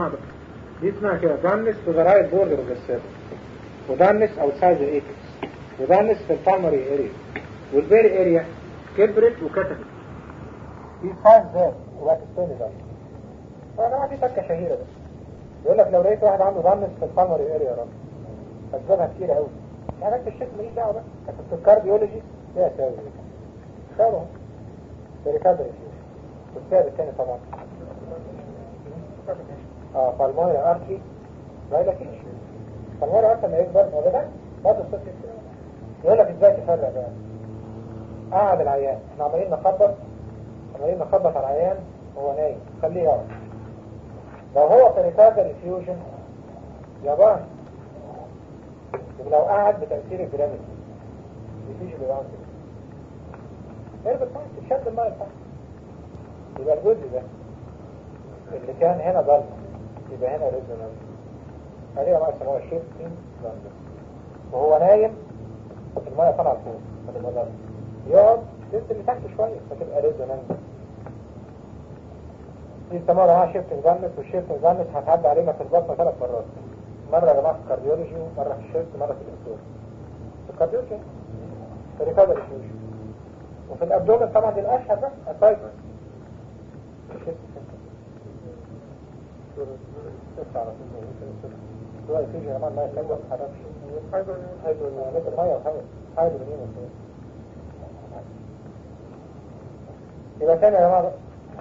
بقى دي اسمها كده دانس في the right border of the cervix ودانس outside the apex ودانس في البالمري اريا والبيري اريا كبرت وكتبت دي ساين ذات وقت الثاني ده. فأنا دي تكة شهيرة بس يقول لك لو لقيت واحد عنده دانس في البالمري اريا رب أسبابها كتير قوي يعني في الشكل ماليش دعوة بقى لكن في الكارديولوجي فيها ساوي ساوي بريكاردر والسبب الثاني طبعا بالمونري ارتري دايلاتيشن بالمونري ارتري ما يكبر ابدا برضه الصوت يكبر. يقول لك ازاي تفرق بقى قاعد العيان احنا عمالين نخبط على العيان وهو نايم خليه يقعد لو هو بريكاردر انفيوجن يابان لو قاعد بتأثير الجرافيتي يفيش اللي يقعد كده هرب الفايت الشد الماء الفايت يبقى الجزء ده اللي كان هنا ضلمة يبقى هنا ريزونانس هذه ما يسموها شيفتنج ضلمة وهو نايم الماء طلع فوق فتبقى ضلمة يقعد تنزل لتحت شوية فتبقى ريزونانس دي يسموها معاها شيفتنج ضلمة والشيفتنج ضلمة هتعدي علينا في البطنة 3 مرات مرة يا جماعة في الكارديولوجي ومرة في الشيفت ومرة في الدكتور في الكارديولوجي في ريكاردر الفيوجن وفي الابدومن طبعا دي الاشهر بقى الفايبر على طول هو الفيوجن يا جماعه ما يتلقى ما يتحركش هيدرو الميه هيدرو منين يبقى تاني يا جماعه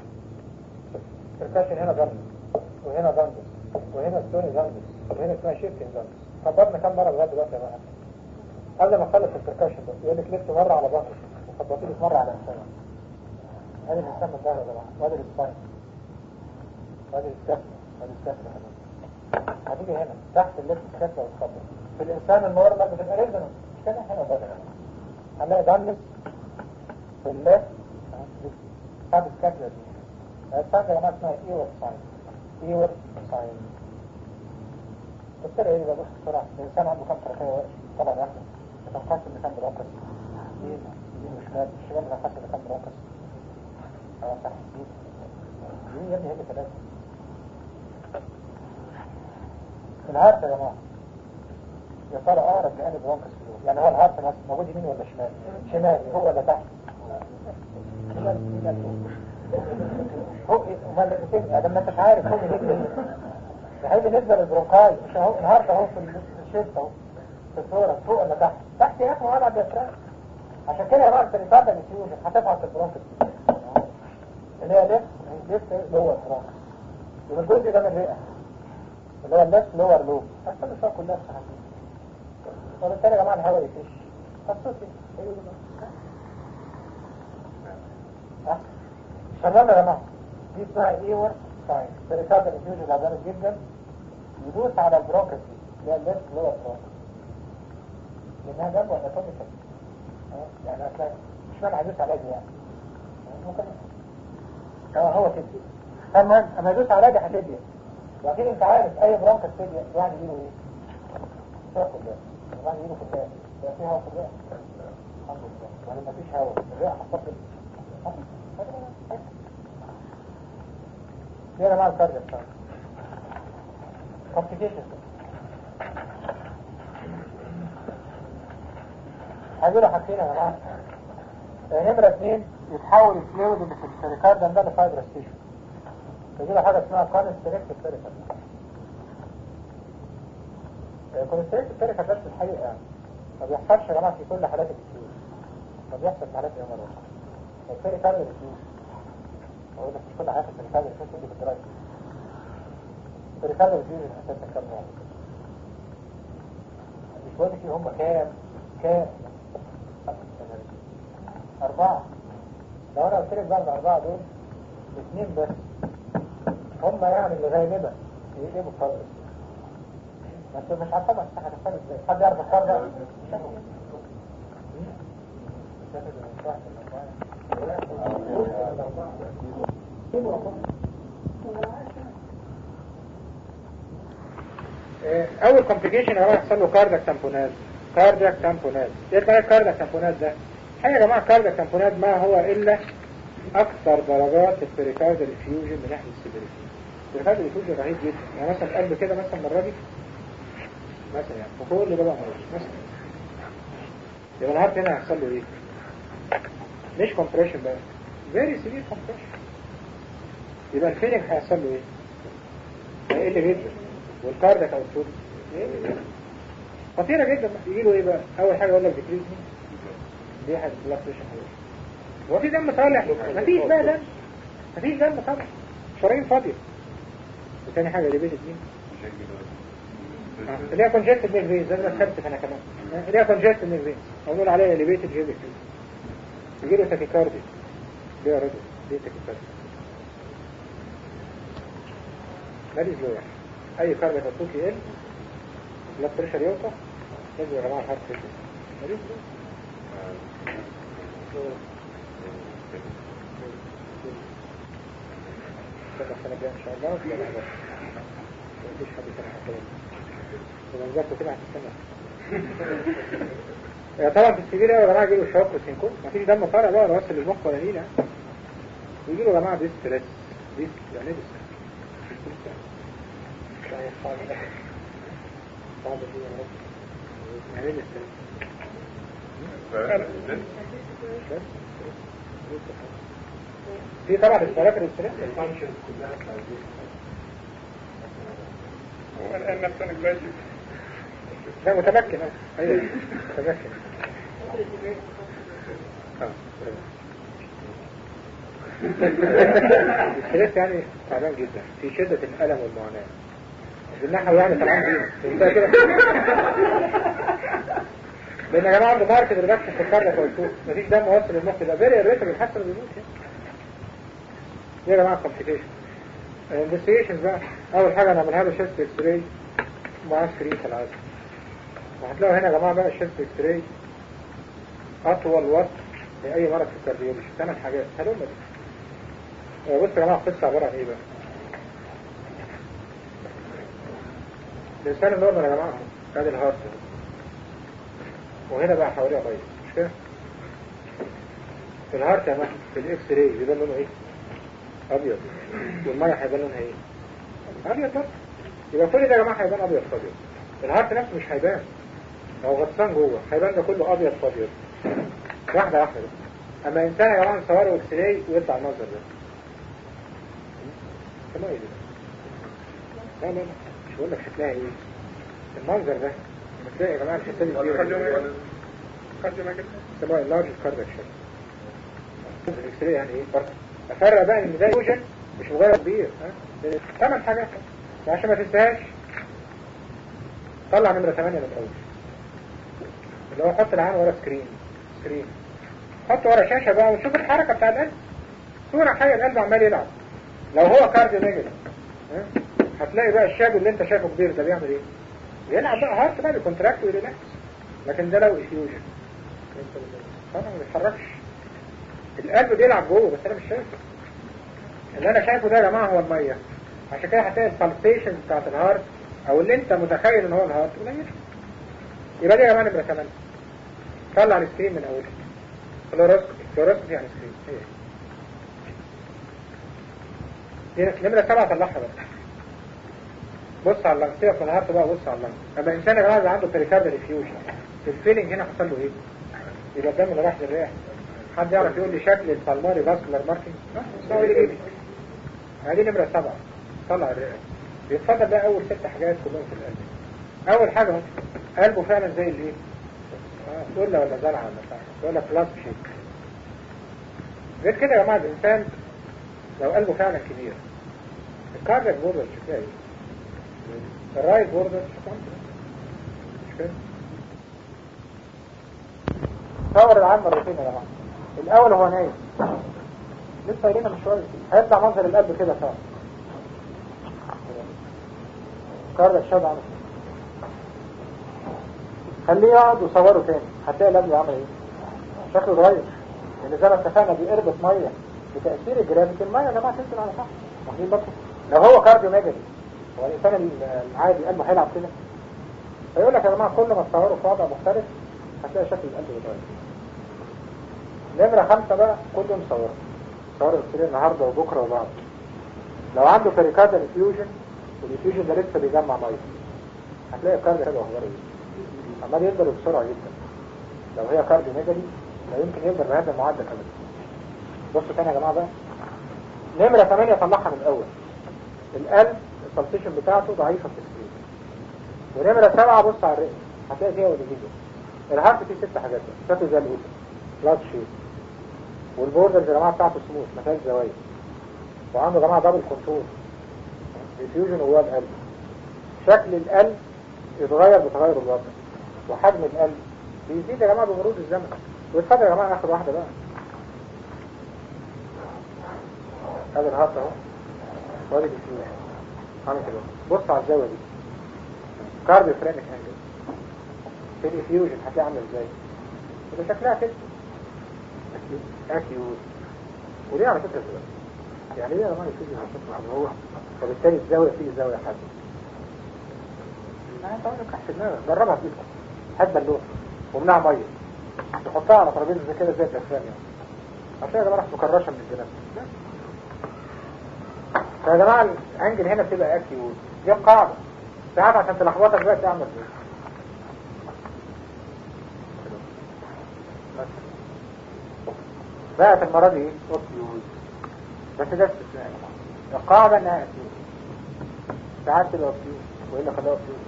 الكاشن هنا جنب وهنا جنب وهنا ستوني جنب وهنا اسمها شيفتنج جنب خبطنا كم مره لغايه دلوقتي يا جماعه قبل ما اخلص البركاشن ده يقول لك لف مره على ظهرك وخبطي لك مره على انسانك هذه الانسان من ظهره يا جماعه وادي السباين وادي الكسره هتيجي هنا تحت اللف الكسره والخبط في الانسان النورمال بتبقى ريزونانس مش كده هنا بدل هنلاقي دانس في اللف بعد الكسره دي الساين يا جماعه اسمها ايور ساين بالتالي ايه بقى بص بسرعه الانسان عنده كم طرفيه طبعا واحده بتنقسم لكم برونكس دي مشكلة الشباب بتنقسم لكم برونكس صح دي يا ابني هي ثلاثة الهارت يا جماعة يا ترى اقرب لأني برونكس فيه يعني هو الهارت مثلا موجود يمين ولا شمال شمال هو ولا تحت فوق امال بتبقى لما انت مش عارف فوق ليه ده بالنسبة للبرونكاي مش اهو الهارت اهو في الشيست اهو في الصورة فوق ولا تحت تحت يا اخي ولا بيفرق عشان كده يا رأس الريتارد الفيوجن هتفعل في البرونكس اللي هي ليفت لور برونكس يبقى الجزء ده من الرئة اللي هو الليفت لور لوب هتفضل الشوق كلها في حاجة وبالتالي يا جماعة الهواء يفش خصوصي شغلنا يا جماعة دي اسمها ايور ساين الريتارد الفيوجن العضلات جدا يدوس على البرونكس اللي هي الليفت لور برونكس لانها جنب ولا كوميكال يعني هتلاقي مش مانع يدوس على دي يعني ممكن هو كده المهم اما يدوس على دي هتدي واكيد انت عارف اي برونكس تدي واحد يجيله ايه شوف ده واحد يجيله في الدم ده فيه هواء في الرئه الحمد لله يعني مفيش هواء الرئه هتفضل دي انا مع الكارديو بتاعي كومبليكيشن هجيله حاجتين يا جماعه نمرة 2 يتحول الفلويد اللي في السيريكارديوم ده لفايبرس تيشو يجيله حاجة اسمها كونستريكتيف سيريكارديوم كونستريكتيف سيريكارديوم ده في الحقيقة يعني ما بيحصلش يا جماعة في كل حالات الفلويد ما بيحصل في حالات الامر السيريكارديوم الفلويد أقول لك مش كل حالات السيريكارديوم الفلويد اللي في الدرايف السيريكارديوم الفلويد أساسا كام نوع مش بقول لك هم كام 4 لو انا قلت لك بقى ال4 دول 2 بس هم يعني اللي غالبا يجيبوا الفرق ما انت مش عارفه بس هتفرق ازاي حد يعرف الفرق اول كومبليكيشن هو يحصل له كاردياك تامبوناز ايه الكاردياك تامبوناز ده حاجة يا جماعة كاردياك تامبوناز ما هو إلا أكثر درجات البريكارديال فيوجن من ناحية السيفيريتي الكارديو ديفيوجن رهيب جدا. يعني مثلا القلب كده مثلا المره دي مثلا يعني وكل ده بقى موجود مثلا، يبقى الهارت هنا هيحصل له ايه؟ مش كومبريشن بقى، فيري سيفير كومبريشن. يبقى الفيلنج هيحصل له ايه؟ هيقل جدا، والكاردياك اوتبوت خطيره جدا. يجي له ايه بقى؟ اول حاجه يقول لك ديكريز دي حاجه بلاك بريشر. هو في دم طالع؟ مفيش بقى دم، مفيش دم طالع، شرايين فاضيه. وثاني حاجه اللي بيتت مين؟ اللي هي كونجكتد نيك فينز. ده خدت انا كمان اللي هي كونجكتد نيك فينز، اقول عليها اليفيتد جيبك. يجي له تاكيكارديا، دي يا راجل دي تاكيكارديا. ماليش له يعني اي كاردياك اوتبوت يقل، بلاد بريشر يوطى، لازم يا جماعه الهارت ريت ماليش له. السنة الجاية إن شاء الله ولا لا؟ مفيش حد سنة حتى لما نزلت كده هتستنى. طبعا في السبيل يا جماعة يجيله شوك وسينكوب، مفيش دم طالع بقى ولا وصل للمخ ولا نيلة. ويجيله يا جماعة ديس ستريس، ديس يعني ديس صعب دي يا رب. يعني ديس ستريس في طبعا الفراكر الستريس الفانكشن كلها هو الآن نفسنا جلاجي لا متمكن. ايوه متمكن. الستريس يعني تعبان جدا في شدة الألم والمعاناة بالنحو، يعني طبعا دي انت كده. لأن يا جماعة عنده ماركت ريدكشن في الكاردياك والسوق، مفيش دم واصل للمخ، ده فيري الريتم الحسن بيموت يعني. دي يا جماعة كومبليكيشن. الانفستيجيشنز بقى أول حاجة نعملها له شيست اكس راي مع سكرين كالعادة. وهتلاقوا هنا يا جماعة بقى الشيست اكس راي أطول وقت لأي مرض في الكارديولوجي 8 حاجات. هلوم دي. بص يا جماعة القصة عبارة عن إيه بقى؟ الإنسان النورمال يا جماعة ادي الهارت وهنا بقى حواليها بيض مش كده؟ في الهارت يا جماعة في الإكس راي بيبقى لونه إيه؟ أبيض. والمية هيبقى لونها إيه؟ أبيض برضه. يبقى كل ده يا جماعة هيبان أبيض فابيض. الهارت نفسه مش هيبان، لو غطسان جوه هيبان ده كله أبيض فابيض واحدة واحدة بس. أما إنسان يا جماعة نصوره إكس راي ويطلع المنظر ده. سماه إيه ده؟ لا لا لا مش بقول لك هتلاقي إيه؟ المنظر ده لما تلاقي يا جماعة الحتة دي كبيرة سماه اللارج كاردياك شوك. الإكس راي يعني إيه؟ فرق أفرق بقى إن ده يوجن مش مغير كبير. 8 حاجات عشان ما تنساهاش. طلع نمرة 8 من الأول اللي هو حط العين ورا سكرين حط ورا شاشة بقى ونشوف الحركة بتاع القلب. صورة حية القلب عمال يلعب. لو هو كارديو نيجاتيف هتلاقي بقى الشاب اللي انت شايفه كبير ده بيعمل ايه؟ بيلعب بقى هارت بقى بيكونتراكت ويريلاكس. لكن ده لو افيوجن طبعا ما بيتحركش. القلب بيلعب جوه بس انا مش شايفه. اللي انا شايفه ده يا جماعة هو المية. عشان كده هتلاقي السلسيشن بتاعت الهارت او اللي انت متخيل ان هو الهارت قليل. يبقى دي يا جماعة نمرة 8. طلع السكرين من اول فلوروسكوبي يعني سكرين. دي نمرة 7 طلعها بقى. بص على اللنج سيبك من الهارت بقى بص على اللنج. اما الانسان يا جماعة عنده بريكارديال افيوجن الفيلينج هنا حصل له ايه؟ يبقى الدم اللي راح للرئة. حد يعرف يقول لي شكل البالماري فاسكولار ماركينج؟ اسمعوا لي ايه؟ هذه نمرة 7 طلع الرئة. بيتفضل بقى اول 6 حاجات كلهم في القلب. اول حاجة قلبه فعلا زي الايه؟ ولا زرعة ولا بلاس شيك. غير كده يا جماعة الانسان لو قلبه فعلا كبير الكاردياك بوردر شكلها ايه؟ الرايت بوردر شكلها مش كده؟ صور العام مرتين يا جماعة. الاول هو نايم لسه قايلينها من شويه هيطلع منظر القلب كده فعلا. كاردياك شاد عمل خليه يقعد وصوره تاني هتلاقي القلب عمل ايه؟ شكله اتغير. لان زي ما اتفقنا بيقربط ميه بتأثير الجرافيتي. الميه يا جماعة تنزل على تحت واخدين بالكم؟ لو هو كارديو ميجالي هو الانسان العادي قلبه هيلعب كده. فيقول لك يا جماعة كل ما تصوروا في وضع مختلف هتلاقي شكل القلب بيتغير. نمرة 5 بقى كل يوم صوروا السرير النهارده وبكره وبعد. لو عنده بريكاردال انفيوجن والانفيوجن ده لسه بيجمع ميه هتلاقي الكارد حلو اخباره ايه؟ عمال يقدر بسرعه جدا. لو هي كارد ميجالي لا يمكن يقدر بهذا المعدل ابدا. بصوا تاني يا جماعه بقى، نمره 8 طلعها من الاول. القلب البلسيشن بتاعته ضعيفه في السكرين. ونمره 7 بص على الرئه هتلاقي فيها وليجيزو. الهارت فيه 6 حاجات بقى، شكله زي الاوتر فلات شيب، والبوردر يا جماعه بتاعته سموث ما فيهاش زوايا، وعنده يا جماعه دبل كنترول ديفيوجن جوه القلب. شكل القلب يتغير بتغير الوضع، وحجم القلب بيزيد يا جماعه بمرور الزمن. واتفضل يا جماعه اخر واحده بقى، هذا الهارت اهو وادي الديفيوجن عامل كده. بص على الزاويه دي كارديو فرينك انجل في الديفيوجن هتلاقي عامل ازاي؟ يبقى شكلها كده اكيوت. وليه على فكره كده؟ يعني ليه يا جماعه الديفيوجن على هو وبالتالي الزاويه فيه زاويه حاده؟ انت عندك تحت دماغك جربها بايدك، هات بالونه ومنها ميه تحطها على ترابيزه زي كده زي الدخان يعني عشان يا جماعه مكرشه من الجناب. فيا جماعه الانجل هنا بتبقى اكيوت، دي قاعده ساعات عشان تلخبطك بقى تعمل ايه؟ بقت المرض ايه؟ اوكيوت. بس ده استثناء يا جماعه، القاعده انها اكيوت. ساعات تبقى اوكيوت والا خلاها اوكيوت.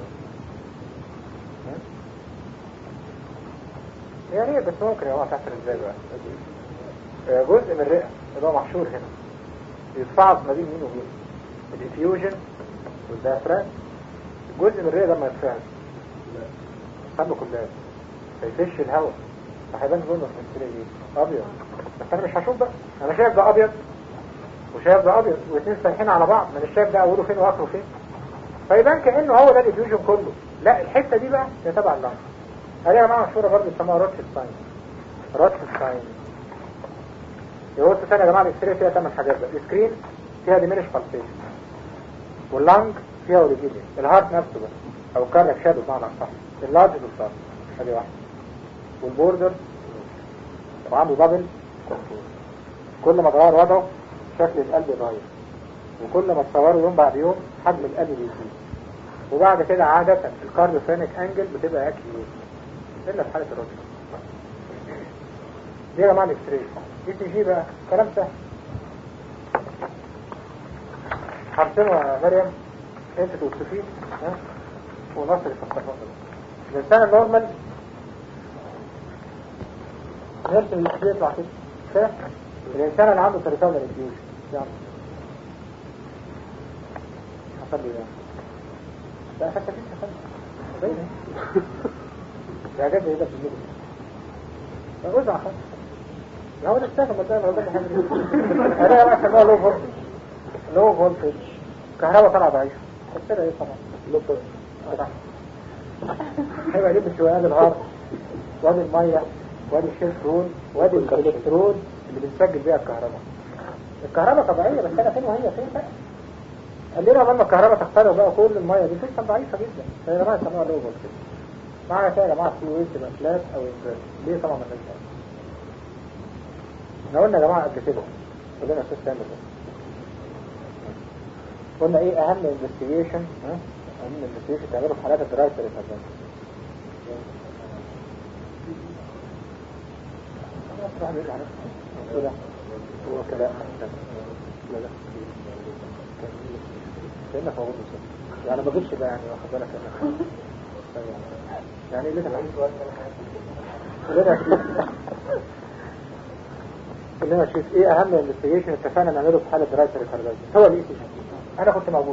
يا ريت بس ممكن يا جماعه تحصل ازاي بقى؟ جزء من الرئه اللي هو محشور هنا يتفاعل ما بين مين ومين؟ الانفيوجن والديافراجم. جزء من الرئه لما يتفاعل خلوا كلها فيفش الهواء فهيبان لونه في ايه؟ ابيض. بس انا مش هشوف بقى، انا شايف ده ابيض وشايف ده ابيض والاثنين سايحين على بعض، من الشايف ده اوله فين واخره فين، فيبان كانه هو ده الانفيوجن كله. لا الحته دي بقى هي تبع اللنج. هذه يا جماعه مشهوره برضه اسمها روتشيلد ساين. يقول ثانيه يا جماعه الاكس فيها 8 حاجات بقى. السكرين فيها ديمينش بالسيشن، واللنج فيها اوريجيني، الهارت نفسه بقى او الكارنك شادو بمعنى اصح، اللارج بالصار ادي واحده، والبوردر وعنده دبل كنترول. كل ما تغير وضعه شكل القلب يتغير، وكل ما تصوره يوم بعد يوم حجم القلب بيزيد. وبعد كده عادة الكارديوفرينيك انجل بتبقى اكيوت الا في حالة الرجل. دي يا جماعة الاكستريشن. اي تي جي بقى كلام سهل، هرسمه يا مريم انت توصفيه ونصر يفكر الانسان النورمال نرسم الاكستريشن يطلع كده. الانسان اللي عنده تريكاردال انفيوجن يعني حصل لي لا حتى فيك حصل باينه يا جد ايه ده في الميديا وزع خالص لو ده استاذ ما ده ولا حاجه. انا بقى سموها لو فولتج كهرباء طالعه ضعيفه كده ايه طبعا لو فولتج هيبقى ليه بالشويات الهارت وادي الميه وادي الشيلترون وادي الالكترون اللي بنسجل بيها الكهرباء طبيعيه، بس انا فين وهي فين بقى؟ قال لنا لما الكهرباء تختلف بقى كل الميه دي تبقى ضعيفه جدا. فيا جماعه يسموها لو فولتج. معنى كده يا جماعه في ويت تبقى فلات او انفيرس. ليه طبعا ما فيش؟ احنا قلنا يا جماعه قبل كده قلنا اساس تعمل ايه؟ قلنا ايه اهم انفستيجيشن تعمله في حالات الدرايف ريفرنس. هو كلام لا كأنك موجود بس يعني ما بجيبش بقى يعني واخد بالك يعني ليه خلينا نشوف ايه اهم انفستيجيشن اتفقنا نعمله في حالة درايف ريفرنس. هو الاي سي جي. انا كنت موجود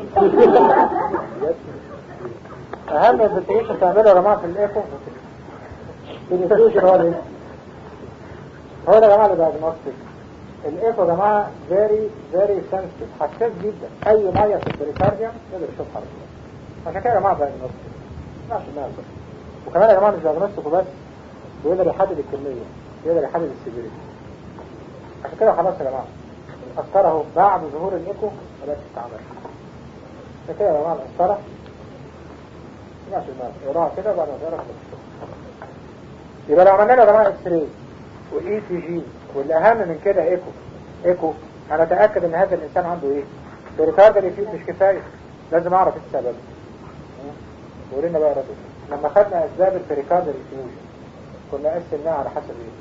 اهم انفستيجيشن تعمله يا جماعه في الايكو الانفستيجيشن هو الايه؟ هو ده يا جماعه الدياجنوستيك. الايكو يا جماعه فيري سنسيتيف حساس جدا. اي ميه في البريكارديوم يقدر يشوفها. عشان كده يا جماعه دياجنوستيك ما ينفعش الناس. وكمان يا جماعه مش دياجنوستيك وبس، بيقدر يحدد الكميه، يقدر يحدد السيفيريتي. عشان كده خلاص يا جماعه القسطره اهو بعد ظهور الايكو ما بقتش تتعمل. عشان كده يا جماعه القسطره ماشي المال يقراها كده بعد ما تقراها يبقى لو عملنا له يا جماعه اكس راي والاي سي جي والاهم من كده ايكو انا اتاكد ان هذا الانسان عنده ايه؟ بريكاردال افيوجن مش كفايه، لازم اعرف ايه السبب. قول لنا بقى يا رجل، لما خدنا اسباب البريكاردال افيوجن كنا قسمناها على حسب ايه؟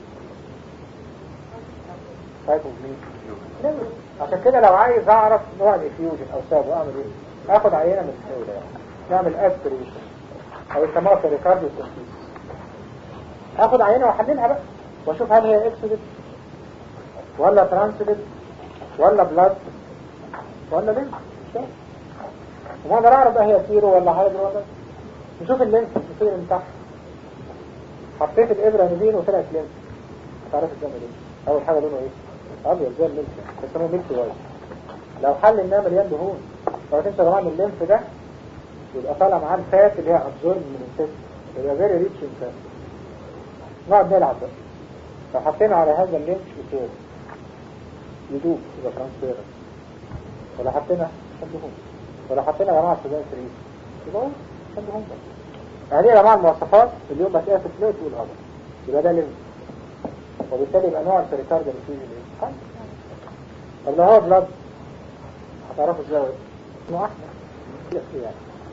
تايب اوف مين؟ عشان كده لو عايز اعرف نوع الافيوجن او سببه اعمل ايه؟ اخد عينه من الحوله يعني، نعمل اسبريشن او يسموها بريكاردال تنفيذ. اخد عينه واحللها بقى واشوف هل هي اكسودت ولا ترانسودت ولا بلاد ولا لينف. وما اقدر اعرف بقى هي سيرو ولا هايدرو ولا. نشوف اللينف الكثير من تحت. حطيت الابره نبين وطلعت لينف، هتعرف الدم ليه؟ اول حاجه لونه ايه؟ ابيض زي الملك، بيسموه ملك وايت. لو حل انها مليان دهون، لو تنسى طبعا اللينف ده يبقى طالع معاه الفات اللي هي ابزورب من الفات، يبقى فيري ريتش ان فات. نقعد نلعب بقى. لو حطينا على هذا اللينف يطير يدوب يبقى ترانسفيرنس، ولا حطينا دهون، ولا حطينا يا جماعه سودان فريز يبقى دهون بس. يعني يا جماعه المواصفات اليوم بتلاقيها في الفلوت والقمر، يبقى ده لينف، وبالتالي يبقى نوع البريكاردال افيوجن ايه؟ طب لو هو بلاد هتعرفوا ازاي اسمه احمر يعني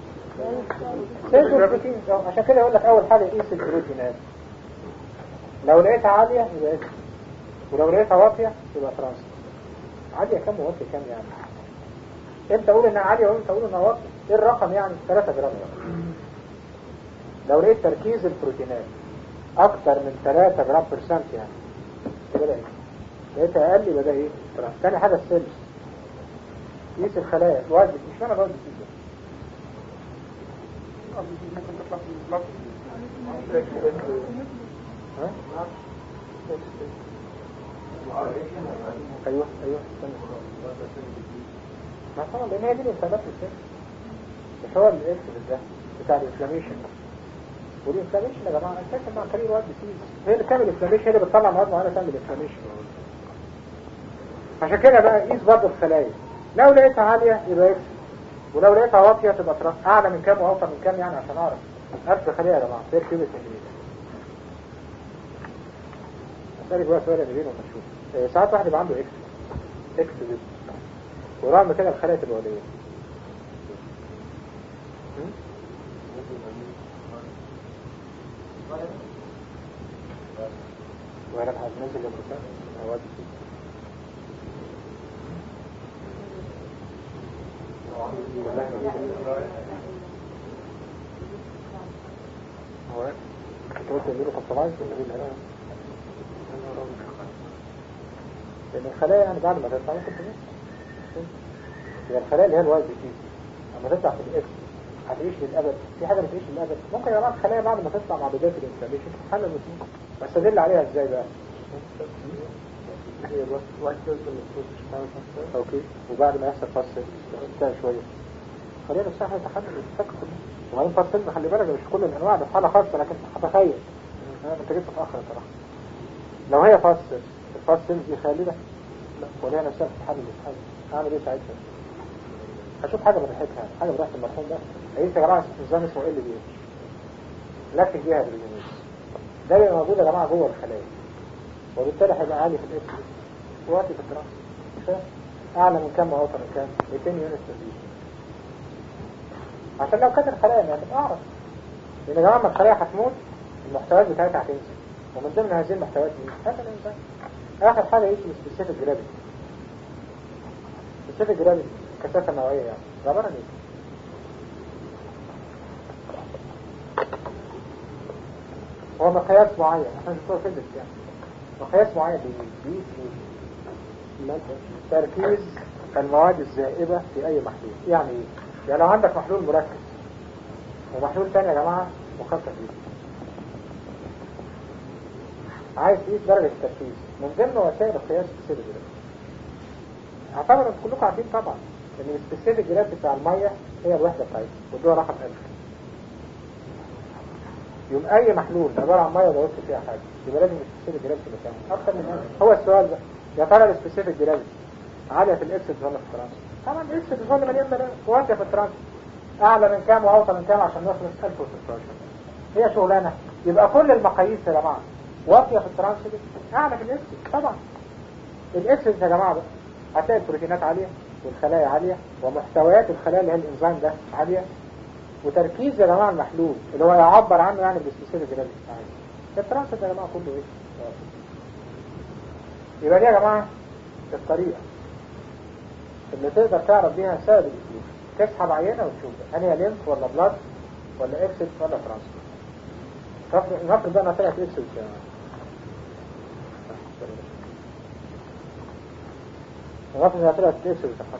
عشان كده يقول لك اول حاجه قيس البروتينات، لو لقيتها عاليه يبقى اكس، ولو لقيتها واطيه يبقى ترانس. عاليه كام وواطيه كام يعني؟ امتى اقول انها عاليه وامتى اقول انها واطيه؟ ايه الرقم يعني؟ 3 جرام. لو لقيت تركيز البروتينات اكتر من 3 جرام برسنت يعني كده ايه؟ لقيتها اقل يبقى ده ايه؟ ترانس. تاني حاجه السيلز، قيس الخلايا الواجب، مش معنى الواجب كده ايوه ما طبعا لان هي دي الانسانات السيلز، مش هو الاكس ده بتاع الانفلاميشن. والانفلاميشن يا جماعه اساسا مع كارير واحد بسيز، هي اللي بتعمل انفلاميشن، هي اللي بتطلع مواد معينه تعمل انفلاميشن. عشان كده بقى قيس برضه الخلايا، لو لقيتها عاليه يبقى اكس، ولو لقيتها واطيه تبقى ترانس. اعلى من كام واوطى من كام يعني عشان اعرف نفس الخليه يا جماعه غير كيمياء الانجليزي. اسالك بقى سؤال نبيل وما نشوف. ساعات واحد يبقى عنده اكس جدا ورغم كده الخلايا تبقى قليله. وهنا هننزل للبروتين مواد هو قلت له فصلايز لأن الخلايا يعني بعد ما تطلع ممكن تموت. هي الخلايا اللي هي الوايت دي لما تطلع في الاكس هتعيش للأبد. في حاجة بتعيش للأبد ممكن يا جماعة الخلايا بعد ما تطلع مع بداية الانفلاميشن تتحلل وتموت. بس أدل عليها ازاي بقى؟ هي الوايت اوكي، وبعد ما يحصل فصل تنتهي شوية خلينا نفسها هتحلل وتتفكر. وبعدين فصل خلي بالك مش كل الأنواع ده في حالة خاصة، لكن هتخيل أنا انت جيت متأخر صراحة. لو هي فصل الفصل دي خالدة ولا هي نفسها بتتحلل وتتحلل، أعمل إيه ساعتها؟ هشوف حاجة بريحتها، حاجة بريحة المرحوم ده. عايزين يا جماعة نظام اسمه ال بي اتش، لكن جهة بالجنوز ده يبقى موجود يا جماعة جوه الخلايا، وبالتالي هيبقى عالي في الاكس وقتي في الترانس اعلى من كام واوطى من كام 200 يونت تزيد. عشان لو كانت الخلايا ما هتبقى اعرف، لان يا جماعة الخلايا هتموت المحتويات بتاعتها هتنزل، ومن ضمن هذه المحتويات دي هذا الانسان. اخر حاجة يجي سبيسيفيك جرافيتي. سبيسيفيك جرافيتي كثافة نوعية يعني عبارة عن ايه؟ هو مقياس معين عشان نشوفه فيزيكس يعني، مقياس معين تركيز المواد الزائبة في اي محلول. يعني ايه؟ يعني لو عندك محلول مركز ومحلول تاني يا جماعة مخفف فيه، عايز تقيس درجة التركيز من ضمن وسائل القياس السبيسيفيك جرافيتي. اعتبر انتوا كلكم عارفين طبعا ان السبيسيفيك جرافيتي بتاع المية هي الوحدة بتاعتها والدول رقم 1000. يوم اي محلول عبارة عن مية ضغطت فيها حاجة يبقى لازم السبيسيفيك جرافيتي بتاعها اكتر من 1000. هو السؤال بقى يا ترى السبيسيفيك جرافيتي عالية في الاكس ولا في الترانس؟ طبعا الاكس ولا مليون بلاش واطية في الترانس. اعلى من كام واوطى من كام عشان نخلص 1016 هي شغلانة. يبقى كل المقاييس يا جماعة واطية في الترانس دي اعلى في الاكس. طبعا الاكس يا جماعة بقى هتلاقي البروتينات عالية والخلايا عالية، ومحتويات الخلايا اللي هي الانزيم ده عالية، وتركيز يا جماعة المحلول اللي هو يعبر عنه يعني بالسبيسيفيك جرافيتي عالي. الترانسيت يا جماعة كله ايه؟ يبقى دي يا جماعة الطريقة اللي تقدر تعرف بيها سبب الإفيوجن. تسحب عينة وتشوف هل ليمف ولا بلاد ولا اكسد ولا ترانسفير. نفرض بقى انها طلعت اكسد يا جماعة. نفرض انها طلعت اكسد وتحط.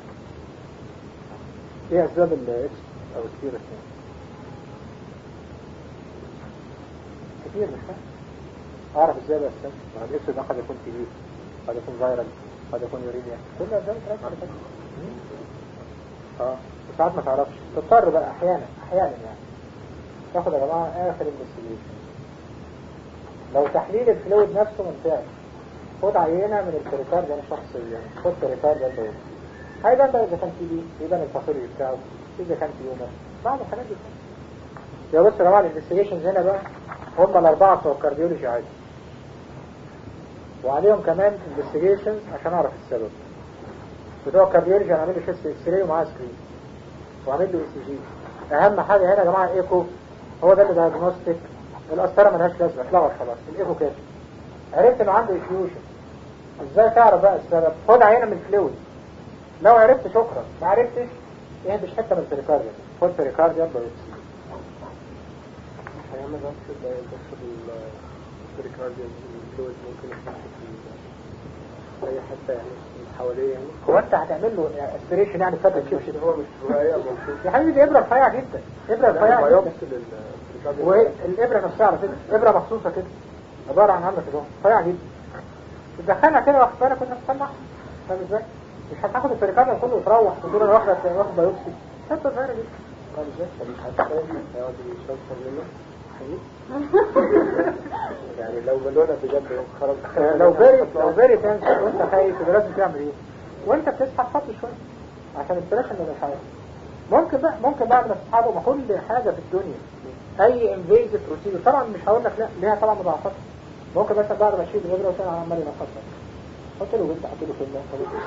ايه اسباب الاكسد او الكتير كتير مش فاهم. اعرف ازاي بقى السبب؟ ما الاكسد ده قد يكون كبير، قد يكون فيرال، قد يكون يورينيا، كل اسباب تراجع على فكرة. وساعات ما تعرفش، تضطر بقى احيانا يعني تاخد يا جماعة اخر انفستيجيشن. لو تحليل الفلويد نفسه منفعل، خد عينة من البريكارديان شخصيا، خد بريكارديان دول هيبان بقى اذا كان في دي، يبان الفاصولي بتاعه، اذا كان في يومر بعض الحاجات دي. يا بص يا جماعة الانفستيجيشنز هنا بقى هم الاربعة بتوع الكارديولوجي عادي، وعليهم كمان انفستيجيشنز عشان اعرف السبب. بتوع الكارديولوجي هنعمل له شيست اكس راي ومعاه سكرين وعمل له اي سي جي. اهم حاجة هنا يا جماعة ايكو، هو ده اللي دايجنوستيك. القسطرة ملهاش لازمة، اتلغت خلاص، الايكو كده. عرفت انه عنده افيوجن، ازاي تعرف بقى السبب؟ خد عينة من الفلويد، لو عرفت شكرا، ما عرفتش اهدش حتة من البريكارديان، خد بريكارديان بايوبسي. هيعمل نفس البريكارديان الفلويد ممكن يخش في اي حتة يعني حواليه يعني. هو انت هتعمل له اسبريشن يعني فترة مش هو مش رؤية ممكن يا حبيبي دي ابرة رفيعة جدا، ابرة رفيعة جدا، والابرة نفسها على فكرة ابرة مخصوصة كده عبارة عن عندك كده رفيعة جدا، تدخلها كده واخد بالك وانت بتصلح. فاهم ازاي؟ مش هتاخد البريكارديان كله وتروح تقول انا واخد بايوبسي، حتة صغيرة جدا. فاهم ازاي؟ هيقعد يشوفر منه يعني لو بالونة بجد خرج لو فيري تنسر وانت خايف يبقى لازم تعمل ايه؟ وانت بتسحب خط شوية عشان الفلاش اللي مش عارف. ممكن بعد ما تسحبه ما كل حاجة في الدنيا اي انفيزيف بروسيجر طبعا مش هقول لك لا ليها طبعا مضاعفات. ممكن مثلا بعد ما تشيل الابره وتاني عمال ينفخها حط له بنت حط له كلمه.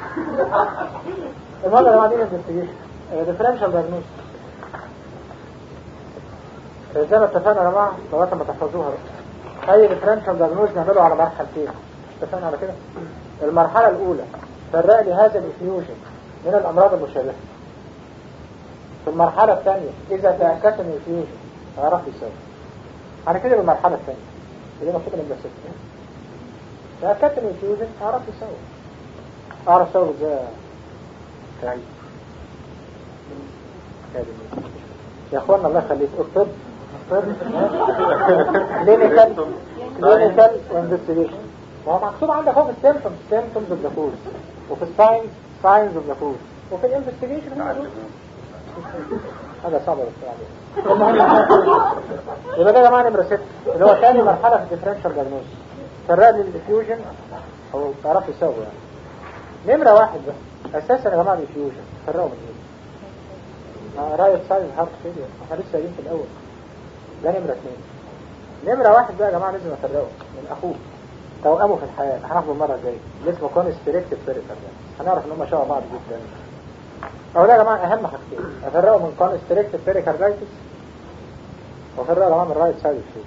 المهم لو عندنا انفستيجيشن ديفرنشال دايجنوستس زي ما اتفقنا يا جماعه لغايه ما تحفظوها بقى. اي ديفرنشال دايجنوستس نعمله على مرحلتين، اتفقنا على كده. المرحله الاولى فرق لي هذا الانفيوجن من الامراض المشابهه. في المرحله الثانيه اذا تاكدت من الانفيوجن اعرف السبب. على كده بالمرحله الثانيه اللي هي المفروض نبدا فيها تاكدت من الانفيوجن اعرف السبب. اعرف السبب ازاي؟ تعيش يا اخوانا الله يخليك. الطب كلينيكال انفستيجيشن، ما هو مكتوب عندك اهو في السيمبتومز اوف ذا كوز، وفي ساينز اوف ذا كوز، وفي الانفستيجيشن. هذا صعب بالفعل. يبقى ده يا جماعه نمره 6 اللي هو ثاني مرحله في الديفرنشال دايجنوستس. فرق لي الديفيوجن او تعرف يساوي يعني. نمره 1 بقى اساسا يا جماعه الديفيوجن فرقوا من ايه؟ رايت سايد هارت فيلير احنا لسه قايلين في الاول. ده نمره 2. نمره 1 بقى يا جماعه لازم افرقه من اخوه توأمه في الحياه. هناخده المره الجايه اللي اسمه كونستريكتيف بيريكارديال. هنعرف ان هم شبه بعض جدا. أولا يا جماعة أهم حاجتين أفرقوا من كونستريكتيف بيريكاردايتس وأفرقوا يا جماعة من رايت سايد فيلير.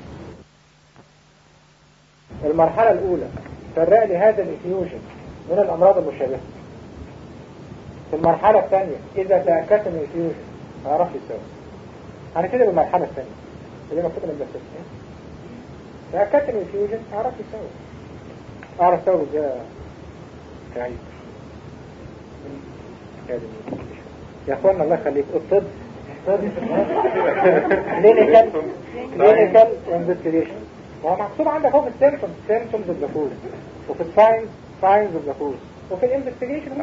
المرحلة الأولى فرق لي هذا الإفيوجن من الأمراض المشابهة. في المرحلة الثانية إذا تأكدت من الإفيوجن أعرف لي السبب. أنا كده بالمرحلة الثانية اللي هي المفروض نبدأ فيها تأكدت من الإفيوجن أعرف لي السبب. أعرف السبب إزاي؟ تعيش يا اخوانا الله يخليك. الطب كلينيكال انفستيجيشن، هو مكتوب عندك اهو في السيمبتومز اوف ذا كوز، وفي الساينز اوف ذا كوز، وفي الانفستيجيشن.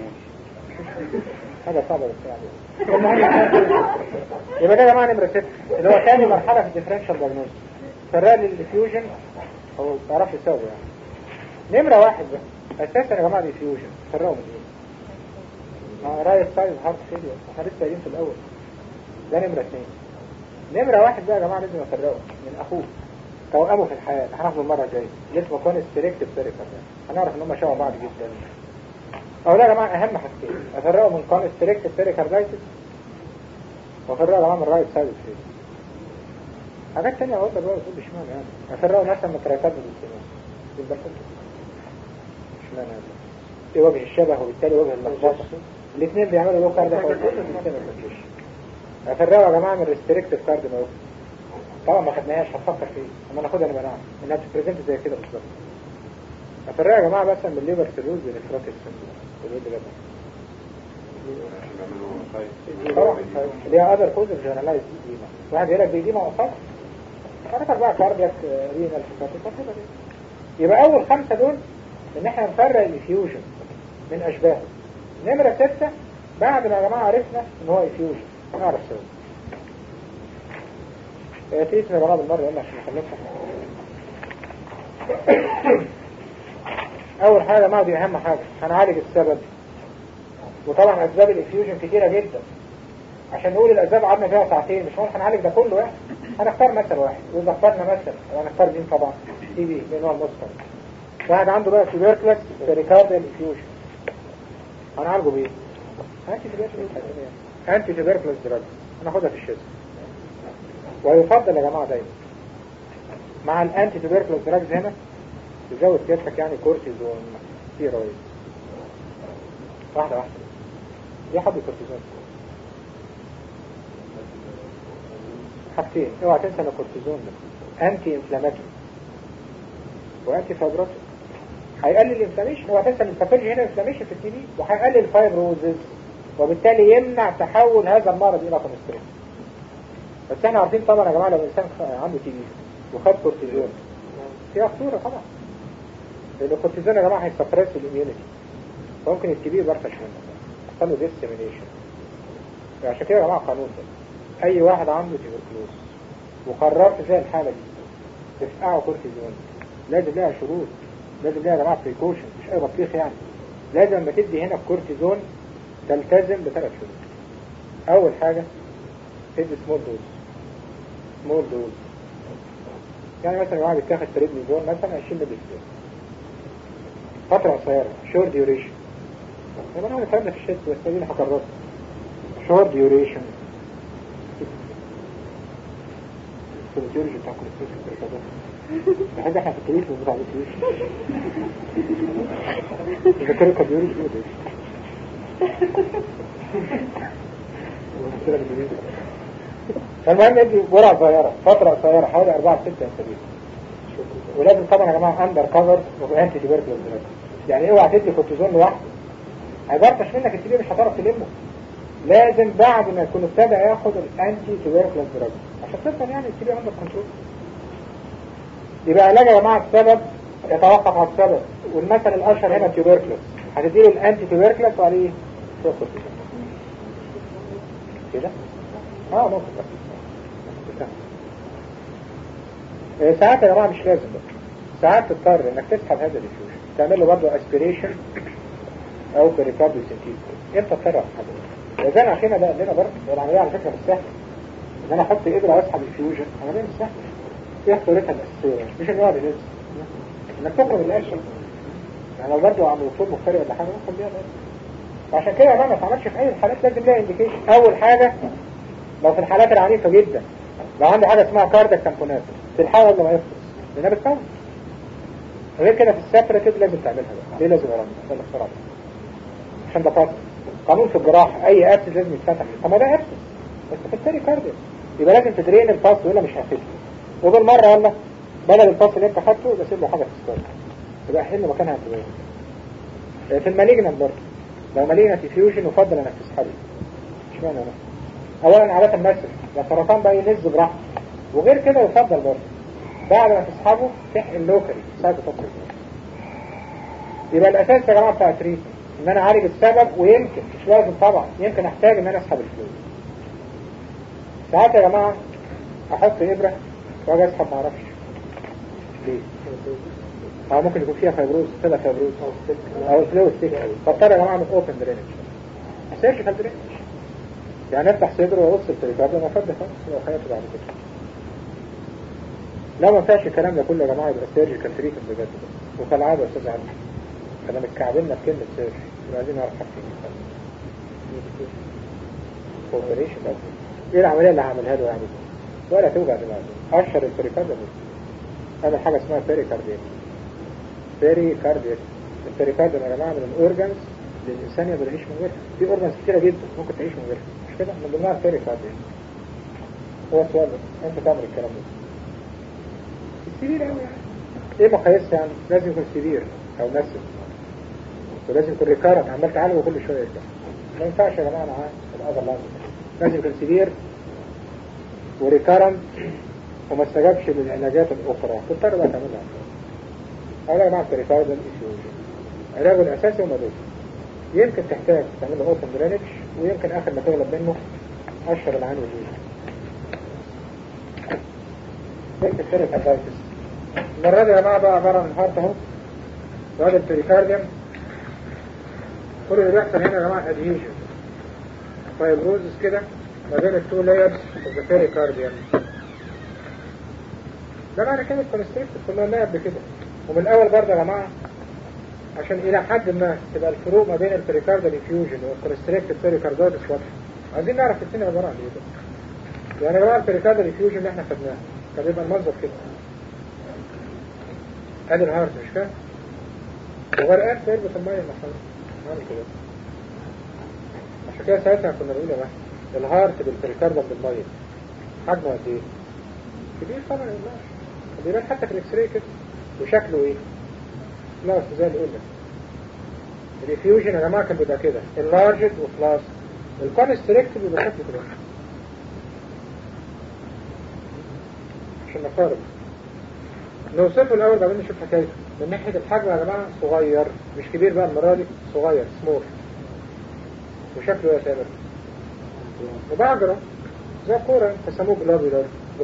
هذا صعب بالفعل. يبقى ده يا جماعه نمره 6 اللي هو ثاني مرحله في الديفرنشال دايجنوستس. فرق لي الديفيوجن او تعرف السبب يعني. نمره 1 بقى اساسا يا جماعه الديفيوجن فرقوا من ايه؟ رايت سايد هارت فيلير احنا لسه قايلين في الاول. ده نمره 2. نمره 1 بقى يا جماعه لازم افرقه من اخوه توأمه في الحياه. هناخده المره الجايه اللي اسمه كونستريكتيف بيريكارديال. هنعرف ان هم شبه بعض جدا. اولا يا جماعه اهم حاجتين افرقوا من كونستريكت بيريكاردايتس وافرقوا يا جماعه من رايت سايد فيل. حاجات تانية اقول لك بقى تقول اشمعنى يعني افرقوا مثلا من ترايكارديال ستينوز يبقى اشمعنى هذا ايه وجه الشبه وبالتالي وجه اللخبطه. الاثنين بيعملوا لو كاردياك افرقوا يا جماعه من ريستريكتيف كارديو. طبعا ما خدناهاش هتفكر فيه اما ناخدها نبقى نعرف انها بتبريزنت زي كده بالظبط. افرقوا يا جماعه مثلا من الليفر سيروز ونفروتيك سيندروم وايه اللي طبعا اللي هي اذر كوز جنرالايز ديما. واحد يقول لك دي ديما وصف عرفت بقى كاردياك رينال فيتاتيك. يبقى اول 5 دول ان احنا نفرق الافيوجن من اشباهه. نمرة 6 بعد ما يا جماعه عرفنا ان هو افيوجن نعرف سوا تيجي يا جماعه بالمره يلا عشان نخلصها. اول حاجه يا جماعه دي اهم حاجه هنعالج السبب. وطبعا اسباب الافيوجن كتيره جدا عشان نقول الاسباب قعدنا فيها ساعتين مش ممكن هنعالج ده كله يعني. هنختار مثل واحد واذا اخترنا مثل وهنختار مين طبعا تي بي لان هو المصدر. واحد عنده بقى تيوبركلوس بيريكارديال افيوجن هنعالجه بايه؟ انتي تيوبركلوس دراج هناخدها في الشتاء. ويفضل يا جماعه دايما مع الانتي تيوبركلوس دراجز هنا تزود كيفك يعني كورتيزون ستيرويد واحده دي حد كورتيزون. حاجتين اوعى تنسى ان الكورتيزون ده انتي انفلاماتوري وانتي فايبروتيك هيقلل الانفلاميشن. اوعى تنسى ان الباثولوجي هنا انفلاميشن في التي بي وهيقلل الفايبروزز وبالتالي يمنع تحول هذا المرض الى كونستريكت. بس احنا عارفين طبعا يا جماعه لو الانسان عنده تي بي وخد كورتيزون فيها خطوره طبعا لان الكورتيزون يا جماعه هيسبريس الاميونيتي ممكن التي بي يبرطش منه يحصل له ديسيمينيشن. عشان كده يا جماعه قانون ده اي واحد عنده تيبركلوز وقررت زي الحاله دي تفقعه كورتيزون لازم لها شروط. لازم لها يا جماعه بريكوشن مش اي بطيخ يعني. لازم لما تدي هنا الكورتيزون تلتزم ب3 شروط. اول حاجه تدي سمول دوز يعني مثلا واحد بيتاخد بريدنيزون مثلا 20 مللي فتره قصيره شورت ديوريشن. يبقى انا هنفهم في الشت بس دي هكررها شورت ديوريشن. الكورتيزون بتاع الكورتيزون بحاجة احنا في التاريخ وبتاع التاريخ إذا كانوا كبيرين شو ده فالمهم يدي جرعة صغيرة فترة قصيرة حوالي 4-6 أسابيع. ولازم طبعا يا جماعة أندر كفر وأنتي تيوبركلوز دراج. يعني اوعى تدي كورتيزون لوحده هيبرطش منك التي بي مش هتعرف تلمه. لازم بعد ما يكون ابتدى ياخد الأنتي تيوبركلوز دراج عشان تفضل يعني التي بي أندر كنترول. يبقى علاج يا جماعة السبب يتوقف على السبب. والمثل الأشهر هنا تيوبركلوس هتديله الأنتي تيوبركلوس وعليه سوكر كده نقطة ساعات يا جماعة مش لازم بقى. ساعات تضطر انك تسحب هذا الديفيوجن تعمل له برضه اسبيريشن او بريكارديو سنتيز. امتى تضطر حاجة وزي اخينا ده قال لنا برضه العملية على فكرة مش سهلة ان انا احط ابرة واسحب الديفيوجن عملية مش سهلة. ايه خطورتها الاساسية مش ان واحد ينسى انك تخرج الاشياء يعني لو برضه عم دكتور مختلف ولا حاجة ممكن بيها الاشياء. وعشان كده يا جماعة ما تعملش في اي الحالات لازم لها انديكيشن. اول حاجة لو في الحالات العنيفة جدا لو عندي حاجة اسمها كاردياك تامبونات تلحقها قبل ما يفطس لانها بتكون. غير كده في السفرة كده لازم تعملها بقى. ليه لازم ارمي عشان الاختراع عشان ده فاصل قانون في الجراحة اي ابس لازم يتفتح. طب ما ده ابس بس في التاني كاردياك يبقى لازم تدرين الفاصل ولا مش هفتح وبالمرة يلا بدل الفاصل اللي انت خدته يبقى سيب له حاجة في السكار يبقى حل مكانها انتباه. في الماليجنان برضه لو ماليجنان فيوجن يفضل انك تسحبه. اشمعنى انا اولا عادة مثل لو سرطان بقى ينز براحته وغير كده يفضل برضه بعد ما تسحبه تحقن لوكالي ساعة تطلق. يبقى الاساس يا جماعة بتاع تريد ان انا اعالج السبب ويمكن مش لازم طبعا يمكن احتاج ان انا اسحب الفلوس. ساعات يا جماعة احط ابرة واجي اسحب معرفش ليه او ممكن يكون فيها فايبروز كده فايبروز او فلوس ستيك فاضطر يا جماعة من اوبن درينج سيرجيكال درينج يعني افتح صدره واوصل التريكارد لما افضل خالص لو خياته بعد كده. لو ما فيهاش الكلام ده كله يا جماعة يبقى سيرجيكال تريتمنت بجد وكالعادة يا استاذ علي انا متكعبلنا في كلمة سيرجي عايزين نعرف حاجتين كوبريشن. ايه العملية اللي هعملها له يعني؟ ولا توجع دماغه. اشهر البريكارديوم اعمل حاجة اسمها بيريكارديوم. بيريكارديوم البريكارديوم يا جماعة من الاورجنز اللي الانسان يقدر يعيش من غيرها. في اورجنز كتيرة جدا ممكن تعيش من غيرها، مش كده؟ من ضمنها البيريكارديوم. هو السؤال ده انت تعمل الكلام ده السبير قوي يعني. ايه مقايسة يعني؟ لازم يكون سبير او نسل، ولازم يكون ريكارنت عمال تعالج وكل شوية يرجع. ما ينفعش يا جماعة معاه الأذر لازم. لازم يكون سبير وريكارنت وما استجابش للعلاجات الأخرى تضطر بقى تعملها. أولا يا جماعة الريكارديال إيشيوجن علاجه الأساسي ومدوس. يمكن تحتاج تعمل له أوبن درينج، ويمكن آخر ما تغلب منه أشهر العين والجيش. يمكن ترك الدايتس. المرة دي يا جماعة بقى عبارة عن هارت اهو، وهذا البريكارديوم. كل اللي بيحصل هنا يا جماعة ادهيجن فايبروزس كده ما بين التو لايرز اوف ذا بيريكارديوم. ده معنى كده الكونستريكت كنا قلناها قبل كده. ومن الأول برضه يا جماعة عشان إلى حد ما تبقى الفروق ما بين البريكارديال انفيوجن والكونستريكت بيريكاردايتس واضحة. عايزين نعرف الاثنين عبارة عن ايه ده. يعني يا جماعة البريكارديال انفيوجن اللي احنا خدناه كان بيبقى المنظر كده. ادي الهارت مش كده؟ وغرقان في قلبة المية المحمد عامل كده. عشان كده ساعتها كنا بنقول يا واحد الهارت بالبريكارديوم بالمية حجمه قد ايه؟ كبير طبعا يا جماعة. بيبان حتى في الاكس راي كده. وشكله ايه؟ لا زي اللي قلنا الانفيوجن يا جماعة كان بيبقى كده اللارجد وفلاس. الكونستريكت بيبقى شكله كده عشان نقارب. نوصفه الأول بعدين نشوف حكايته. من ناحية الحجم يا جماعة صغير مش كبير بقى المرة دي، صغير سمول. وشكله يا سابر وبعجرة زي كورة تسموه جلابيلر.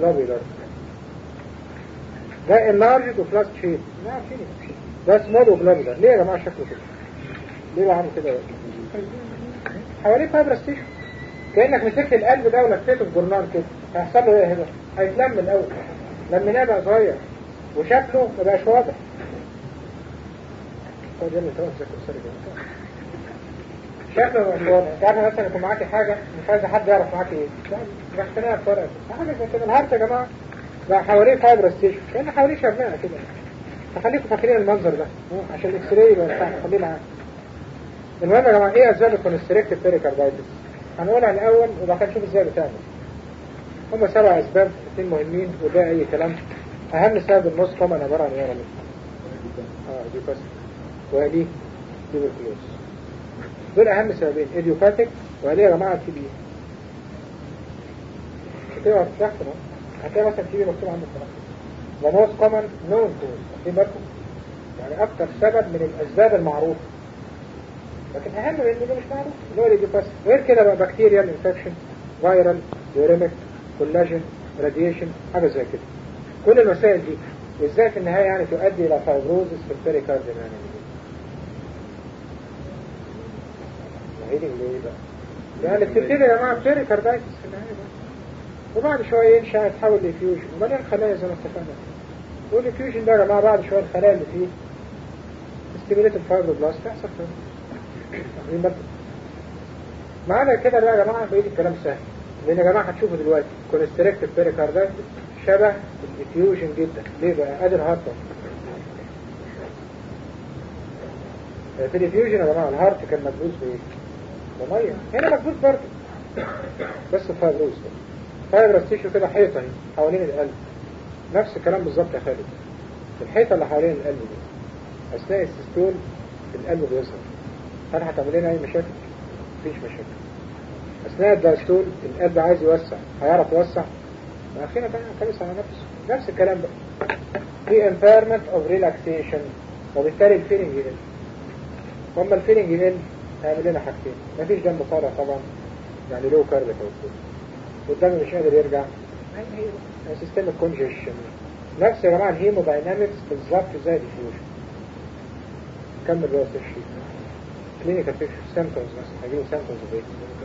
ده اللارجد وفلاس شيب. لا عارفين ده سمول وجلابيلر. ليه يا جماعة شكله كده؟ ليه بقى عامل كده؟ حواليه فايبرس تيشو. كأنك مسكت القلب ده ولفيته في جورنال كده. هيحصل له ايه هنا؟ هيتلم الأول. لما بقى صغير وشكله ما بقاش واضح. شكله مش واضح. انت عارف مثلا يكون معاكي حاجة مش عايز حد يعرف معاكي ايه. راح تلاقيها بفرق حاجة زي كده. الهارت يا جماعة بقى حواليه فايبرس تيشو كأن حواليه شبناء كده. فخليكم فاكرين المنظر ده عشان الاكس راي يبقى ينفع خليه معاك. المهم يا جماعة ايه اسباب الكونستريكتيف بيريكاردايتس؟ هنقولها الاول وبعد كده نشوف ازاي بتعمل. هم 7 اسباب 2 مهمين وده اي كلام. اهم سبب النص طبعا عبارة عن ايه يا رمي؟ دي بس وقاليه تيبركلوز. دول اهم سببين ايديوباتيك وقاليه يا جماعة تي بي. هتبقى تحت هتلاقي مثلا تي بي مكتوب عندك the most common known cause. في بالكم يعني اكتر سبب من الاسباب المعروفة، لكن اهم من انه مش معروف اللي هو الايديوباتيك. غير كده بقى بكتيريال انفكشن، فايرال، يوريميك، كولاجين، راديشن، حاجة زي كده. كل المسائل دي وازاي في النهاية يعني تؤدي الى فايبروزس في البيريكارديوم. يعني ليه بقى؟ يعني بتبتدي يا جماعة بيريكاردايتس في النهاية بقى. وبعد شوية ينشأ يتحول لفيوجن وبعدين الخلايا زي ما اتفقنا. والفيوجن ده يا جماعة بعد شوية الخلايا اللي فيه ستيميليت الفايبروبلاست تحصل فيه. معانا كده بقى يا جماعة بقيت الكلام سهل. لان يا جماعة هتشوفوا دلوقتي كونستريكتيف بيريكاردايتس شبه الديفيوجن جدا. ليه بقى؟ ادي الهارت. في الديفيوجن يا جماعة الهارت كان مكبوس بايه؟ بمية. هنا مكبوس برضه بس فايبروز فايبرس تيشو كده حيطة اهي حوالين القلب. نفس الكلام بالظبط يا خالد. الحيطة اللي حوالين القلب دي اثناء السيستول القلب بيظهر. هل هتعمل لنا اي مشاكل؟ مفيش مشاكل. اثناء الدايستول القلب عايز يوسع، هيعرف يوسع؟ اخيرا بقى خلص على نفسه. نفس الكلام بقى في impairment of relaxation وبالتالي الفيلنج يقل. واما الفيلنج يقل هيعمل لنا حاجتين. مفيش دم طالع طبعا يعني لو كارديك اوتبوت والدم مش قادر يرجع. هي سيستم الكونجيشن. نفس يا جماعه الهيموداينامكس بالظبط زي الديفيوجن. كمل بقى التشخيص. كلينيكال بيكتشر سيمبتومز مثلا هيجيله سيمبتومز بايه؟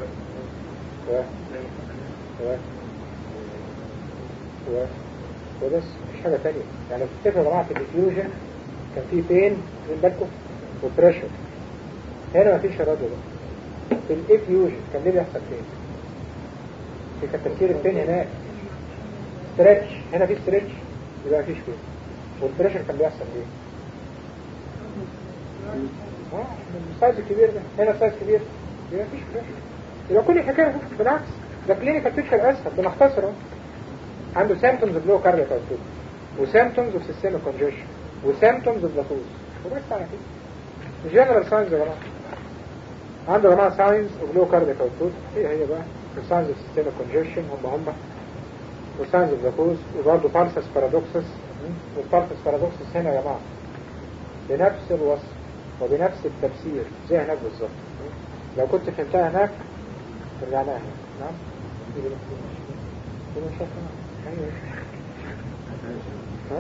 وبس مفيش حاجة تانية. يعني بتفتكروا يا جماعة في الديفيوجن كان في بين من بالكم وبريشر. هنا مفيش الراديو ده. في الافيوجن كان ليه بيحصل فين؟ في كتفكير الفين هناك ستريتش، هنا في ستريتش يبقى مفيش فين. والبريشر كان بيحصل ليه؟ السايز الكبير ده، هنا سايز كبير يبقى مفيش بريشر. يبقى كل الحكايه بالعكس، ده كلينيكال بيكتشر اسهل بنختصره. عنده سيمبتومز اوف لو كاردياك اوتبوت وسيمبتومز اوف سيستميك كونجيشن وسيمبتومز اوف لاتوز وبس على كده. جنرال ساينز يا جماعه، عنده يا جماعه ساينز اوف لو كاردياك اوتبوت هي بقى الساينز اوف سيستميك كونجيشن هم وساينز اوف لاتوز وبرضه بالسس بارادوكسس. والبالسس بارادوكسس هنا يا جماعه بنفس الوصف وبنفس التفسير زي هناك بالظبط. لو كنت فهمتها هناك رجعناها هنا. نعم ها؟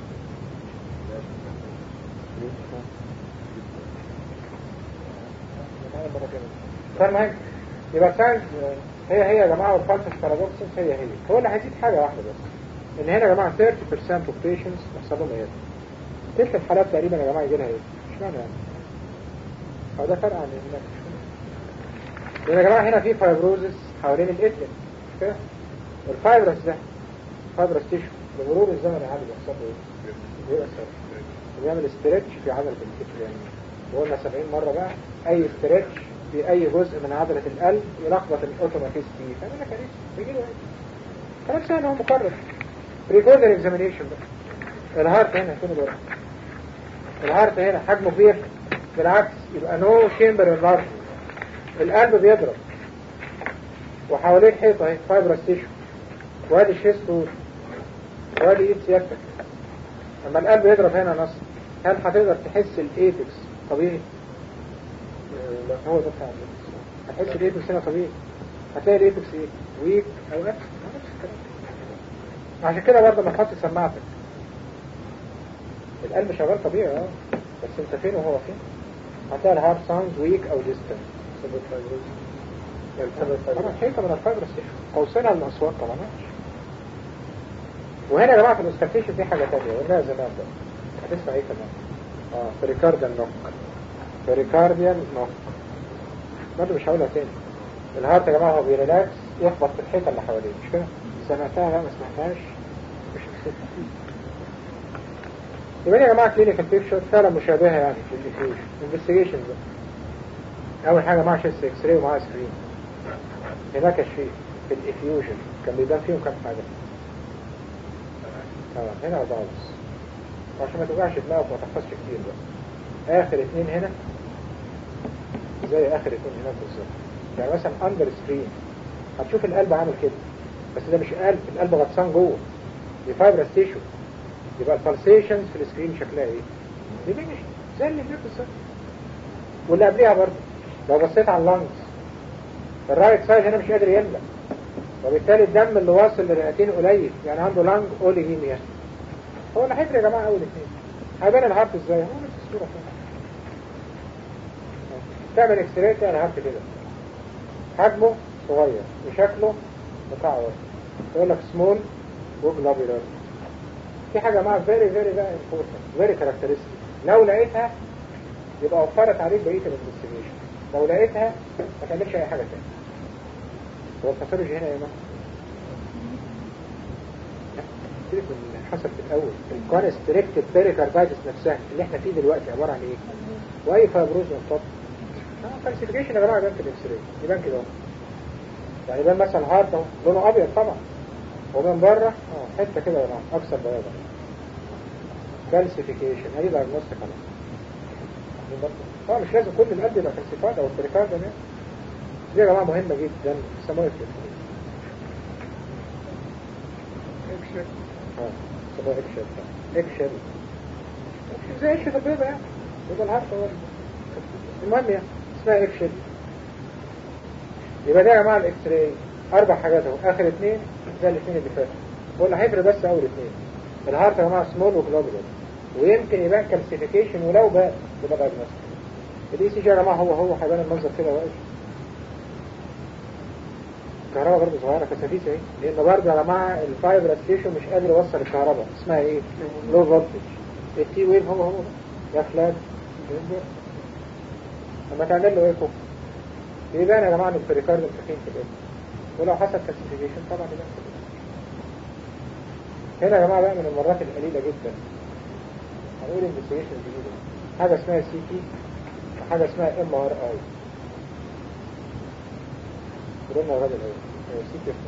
فاهم؟ يبقى ساينز هي يا جماعة، والفالسس بارادوكسس هي هو اللي هيزيد حاجة واحدة بس، ان هنا يا جماعة 30% of patients يحصلوا ايه؟ تلك الحالات تقريبا يا جماعة يجي لها ايه؟ مش معنى يعني هو ده فرق عن هناك. لان يا جماعة هنا في فايبروزس حوالين الاتلم مش كده؟ والفايبرس ده فايبرس تيشو بمرور الزمن العادي بيحصل له ايه؟ بيأثر بيعمل استريتش في عضلة الكتف. يعني قلنا 70 مرة بقى اي استريتش في اي جزء من عضلة القلب يلخبط الاوتوماتيك فيه، فاهم انا كاريس بيجي له ايه؟ كلام سهل هو مكرر. بريكوردر اكزامينيشن بقى الهارت هنا فين الورق؟ الهارت هنا حجمه كبير بالعكس يبقى نو شيمبر انلارج. القلب بيضرب وحواليه الحيطه اهي فايبرس تيشو وادي الشيست وادي ايد سيادتك. اما القلب يضرب هنا نص، هل هتقدر تحس الايبكس طبيعي؟ لا هو ده بتاع هتحس الايبكس هنا طبيعي، هتلاقي الايبكس ايه؟ ويك او نفس الكلام. عشان كده برضه لما تحط سماعتك القلب شغال طبيعي بس انت فين وهو فين؟ هتلاقي الهارت ساوند ويك او ديستنت بسبب الفايبروز. طبعا حيطه من الفايبروس قوسنا الاصوات طبعا. وهنا يا جماعه في الاستاتيشن في حاجه ثانيه قلناها زمان بقى، هتسمع ايه كمان؟ بريكارديال نوك. بريكارديال نوك برضه مش هقولها تاني. الهارت يا جماعه هو بيريلاكس يخبط في الحيطه اللي حواليه مش كده؟ سمعتها لا ما سمعتهاش مش هتسمع. يبقى يا جماعه كلينيكال بيكتشر فعلا مشابهه يعني في الديفيوجن انفستيجيشن بقى. اول حاجه معاه شيست اكس راي ومعاه سكرين. هناك شيء في الافيوجن كان بيبان فيهم كام حاجه. هنا 4 بس عشان ما توجعش دماغك وما تحفظش كتير بقى. اخر 2 هنا زي اخر 2 هناك بالظبط. يعني مثلا اندر سكرين هتشوف القلب عامل كده بس ده مش قلب، القلب غطسان جوه دي فايبرس تيشو. يبقى الفالسيشنز في السكرين شكلها ايه؟ ديمينش زي اللي هناك بالظبط. واللي قبليها برضه لو بصيت على اللانجز الرايت سايد هنا مش قادر يملى، وبالتالي الدم اللي واصل للرئتين قليل، يعني عنده لانج اوليهيميا. هو اللي هيفرق يا جماعه اول 2 هيبان الهارت ازاي؟ هو نفس الصوره كده. تعمل اكس راي تلاقي الهارت كده حجمه صغير وشكله مكعور، يقول لك سمول وجلوبيولار. في حاجه معاها فيري بقى امبورتنت فيري كاركترستيك، لو لقيتها يبقى وفرت عليك بقيه الانفستيجيشن، لو لقيتها ما تعملش اي حاجه ثانيه. هو الباثولوجي هنا يا جماعه سيبك من اللي حصل في الاول. الكونستريكتد بيريكاردايتس نفسها اللي احنا فيه دلوقتي عباره عن ايه؟ واي فايبروز منطقه كالسيفيكيشن يا جماعه يبان في الاكس راي، يبان كده يعني يبان مثلا هارت اهو لونه ابيض طبعا ومن بره حته كده يا جماعه اكثر بياضا. كالسيفيكيشن هي دايجنوستيك مش لازم كل القلب يبقى كالسيفايد او البريكارد يعني. دي يا جماعه مهمه جدا سموها اكشن سموها اكشن زي اكشن البيضة يعني يبقى الهارت هو المهم يعني اسمها اكشن. يبقى ده يا جماعه الاكس راي 4 حاجات اهو، اخر 2 زي الاثنين اللي فاتوا. هو اللي هيفرق بس اول 2 الهارت يا جماعه سمول وجلوبولار، ويمكن يبان كالسيفيكيشن ولو بقى يبقى دايجنوستيك. الاي سي جي يا جماعه هو هيبان المنظر كده واقف. الكهرباء برضه صغيره كثافيس اهي، لان برضه يا جماعه الفايبرس تيشو مش قادر يوصل الكهرباء، اسمها ايه؟ لو فولتج. التي ويف هو يا فلات لما تعمل له ايكو يبان يا جماعه ان البريكارديوم تخين في الايكو، ولو حصل كالسيفيكيشن طبعا يبان في الايكو. هنا يا جماعه بقى من المرات القليله جدا هنقول انفستيجيشن جديده، حاجه اسمها سي تي وحاجه اسمها ام ار اي. قلنا الراجل ايه سي تي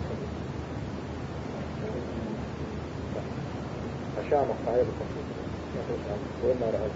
أشعة مقطعية بالكمبيوتر وإما رأي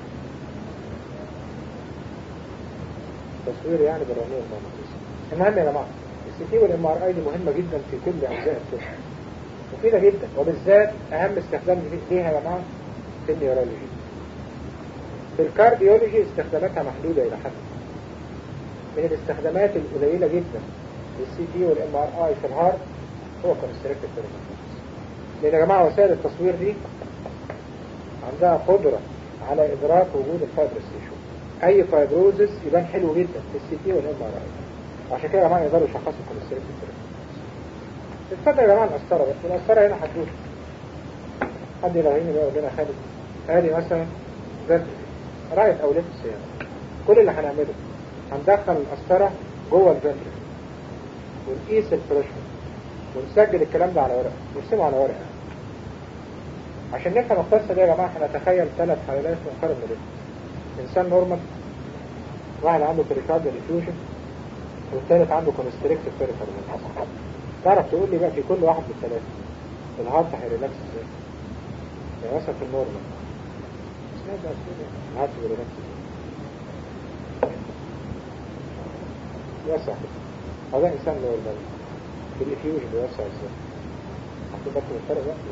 تصوير يعني بالرنية المغناطيسية. المهم يا جماعة السي تي والإم آر أي دي مهمة جدا في كل أجزاء الطب، مفيدة جدا، وبالذات أهم استخدام ليها يا جماعة في النيورولوجي. في الكارديولوجي استخداماتها محدودة إلى حد من الاستخدامات القليلة جدا للسي تي والإم آر أي في الهارت هو كونستريكتيف بيريكارديوم. لأن يا جماعة وسائل التصوير دي عندها قدرة على إدراك وجود الفايبروس تيشو. أي فايبروزس يبان حلو جدا في السي تي والإم آر أي، عشان كده يا جماعة يقدروا يشخصوا الكوليسترول. اتفضل يا جماعة القسطرة بس، والقسطرة هنا هتروح حد يلاقيني بقى يقول لنا خالد ادي مثلا فنتريكل رايت أو ليفت سيارة. كل اللي هنعمله هندخل القسطرة جوه الفنتريكل ونقيس البريشر ونسجل الكلام ده على ورقة ونرسمه على ورقة. عشان نفهم القصة دي يا جماعة احنا نتخيل 3 حالات ونقارن بينهم. إنسان نورمال، واحد عنده بريكارديال افيوجن، والثالث عنده كونستريكتيف بيريكارديوم. تعرف تقول لي بقى في كل واحد من الثلاثة الهارت هيريلاكس ازاي؟ يعني مثلا في النورمال اسمها بقى الهارت هيريلاكس يوسع كده. هذا إنسان نورمال في الافيوجن بيوسع ازاي؟ هتبقى في الفرق بقى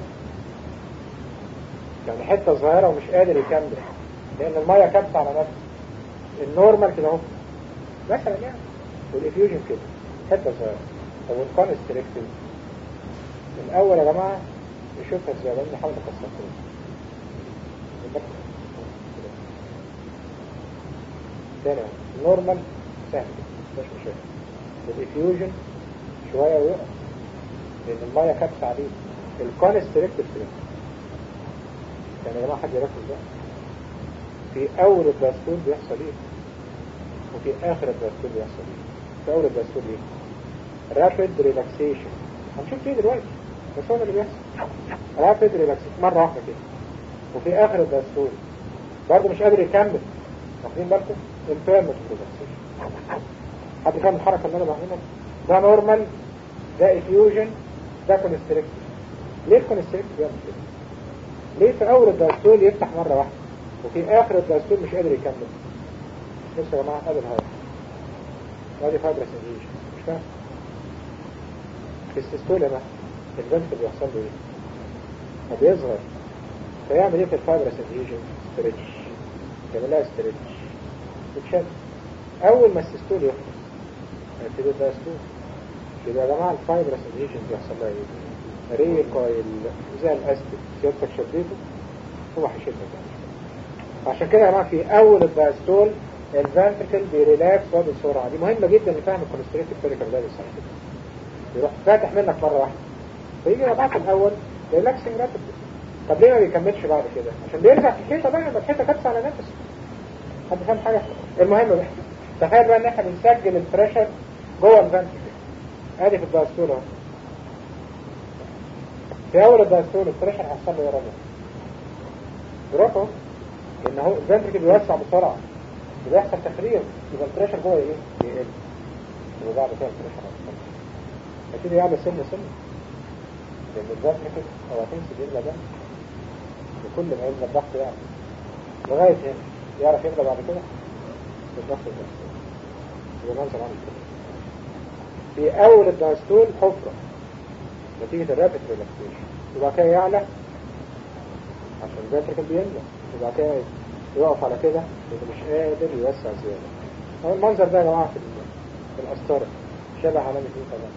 يعني حتة صغيرة ومش قادر يكمل لأن المية كبسة على نفسه. النورمال كده اهو مثلا يعني، والإفيوجن كده حتة صغيرة. طب والكونستريكتيف الأول يا جماعة نشوفها ازاي، لأن نحاول نكسرها تاني. النورمال سهل مش مشاكل، والإفيوجن شوية ويقف لأن المية كبسة عليه. الكونستريكتيف كده يعني يا جماعة حد يركز بقى، في أول الدستور بيحصل إيه وفي آخر الدستور بيحصل إيه. في أول الدستور إيه؟ رابيد ريلاكسيشن، هنشوف فيه دلوقتي بس هو اللي بيحصل رابيد ريلاكسيشن مرة واحدة كده. وفي آخر الدستور برضه مش قادر يكمل، واخدين بالكم؟ امبيرمنت ريلاكسيشن. حد فاهم الحركة اللي أنا بعملها؟ ده نورمال، ده افيوجن، ده كونستريكتيف. ليه الكونستريكتيف بيعمل كده؟ ليه في أول الدستور يفتح مرة واحدة وفي آخر الدستور مش قادر يكمل؟ بصوا يا جماعة قبل هذا وادي فايبرس انجيشن مش فاهم. في السيستول بقى البنت بيحصل له ايه؟ فبيصغر فيعمل ايه في الفايبرس انجيشن؟ ستريتش، يعمل لها ستريتش بتشد. أول ما السيستول يخلص هيبتدي الدستور. يبقى يا جماعة الفايبرس انجيشن بيحصل لها ايه؟ ريكويل زي الاستيك، سيادتك شديته هو هيشدك. عشان كده يا جماعه في اول الدايستول الفانتريكل بيريلاكس وبسرعه. دي مهمه جدا لفهم الكونستريكتيف بيريكاردايتس. يروح فاتح منك مره واحده فيجي يا جماعه الاول ريلاكسنج رابيد. طب ليه ما بيكملش بعد كده؟ عشان بيرجع في الحيطه بقى، ما الحيطه كبسه على نفسه. حد فاهم حاجه؟ المهم بقى تخيل بقى ان احنا بنسجل البريشر جوه الفانتريكل. ادي في الدايستول اهو. في أول الدايستول البريشر هيحصل له يا راجل يروحوا لأن هو الفنتريكل بيوسع بسرعة وبيحصل تخرير، يبقى البريشر جوه ايه؟ يقل. وبعد كده البريشر هيحصل هيبتدي يعمل سن لأن الفنتريكل هو هتمسك يملى ده وكل ما يملى الضغط يعني لغاية هنا يعرف يملى بعد كده بالضغط الدايستول. يبقى منظر عامل كده. في أول الدايستول حفرة نتيجة الرابط ريلاكسيشن، يبقى كده يعلى عشان الفنتريكل بيملى، يبقى كده يقف على كده لأنه مش قادر يوسع زيادة. هو المنظر ده يا جماعة في القسطرة شبه علامة ايه طبعا؟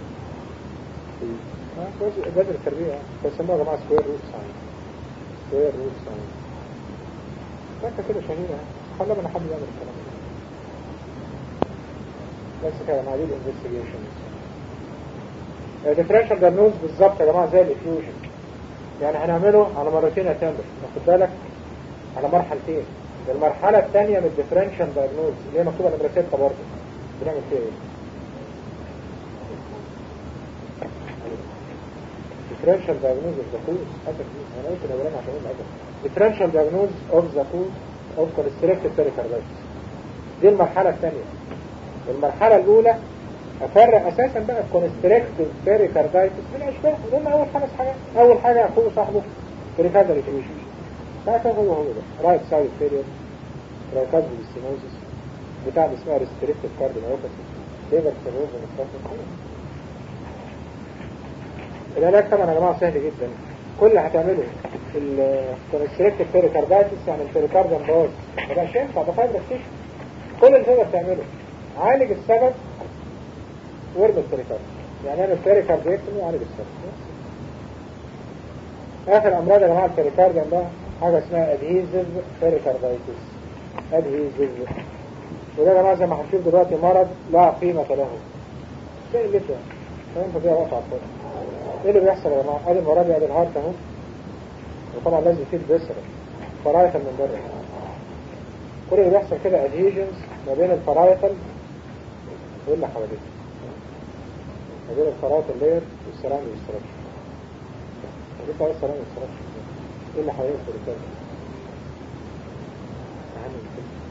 جذر التربية بيسموها يا جماعة سكوير روت ساين. سكوير روت ساين فاكرة كده شهيرة، خلى من حد يعمل الكلام ده. بس كده يا جماعة دي الانفستيجيشن. الديفرنشال دايجنوز بالظبط يا جماعه زي الافيوجن، يعني هنعمله على مرتين يا تامر، واخد بالك على مرحلتين. المرحلة الثانية من الديفرنشال دايجنوز اللي هي مكتوبة نمرة 6 برضه بنعمل فيها ايه؟ differential diagnosis of the cause انا قلت الاولاني عشان اقول العجب differential diagnosis of the cause of constricted pericarditis دي المرحلة الثانية. المرحلة الأولى أفرق أساسا بقى constricted pericarditis من أشباه لأن أول 5 حاجات. أول حاجة أخوه صاحبه pericardial effusion بعد كده هو ده right side failure pericardial stenosis بتاع اللي اسمها restricted cardiomyopathy liver cirrhosis العلاج طبعا يا جماعة سهل جدا. كل اللي هتعمله الكونستريكتيف بيريكاردايتس يعني البيريكارديوم باظ ما بقاش ينفع ده فايبر تيشو. كل اللي تقدر تعمله عالج السبب وارمي البيريكارديوم يعني انا البيريكارديوم وعالج السبب. اخر امراض يا جماعة البيريكارديوم بقى حاجة اسمها ادهيزيف بيريكاردايتس ادهيزيف وده يا جماعة زي ما هنشوف دلوقتي مرض لا قيمة له زي اللي فانت فيها وقت على الفاضي. ايه اللي بيحصل يا جماعه؟ ادي المرض ادي الهارت اهو وطبعا لازم فيه الفيسرال فرايتال من بره. كل اللي بيحصل كده ادهيجنز ما بين الفرايتال واللي حواليه ما بين الفرايتال لير والسيراميك ستراكشر. لسه عايز السيراميك ستراكشر ايه اللي حواليه الفرايتال اهم من كده